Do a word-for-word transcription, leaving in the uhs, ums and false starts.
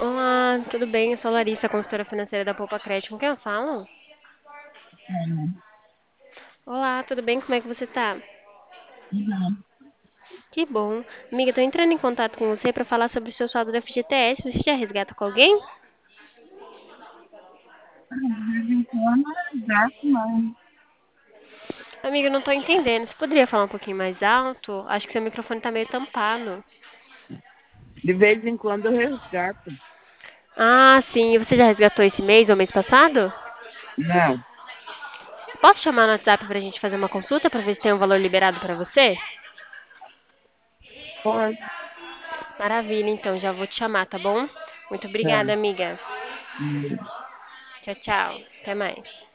Olá, tudo bem? Eu sou a Larissa, consultora financeira da Poupa Crédito. Com quem eu falo? Ana, Olá, tudo bem? Como é que você tá? não. Que bom. Amiga, tô entrando em contato com você para falar sobre o seu saldo do F G T S. Você já resgata com alguém? Ah, de vez em quando eu gasto, mas Amiga, eu não tô entendendo. Você poderia falar um pouquinho mais alto? Acho que seu microfone tá meio tampado. de vez em quando eu resgato. Ah, sim. E você já resgatou esse mês ou mês passado? Não, Posso chamar no WhatsApp pra gente fazer uma consulta pra ver se tem um valor liberado pra você? pode. Maravilha, então já vou te chamar, tá bom? Muito Tá. obrigada, amiga. Hum. Tchau, tchau. Até mais.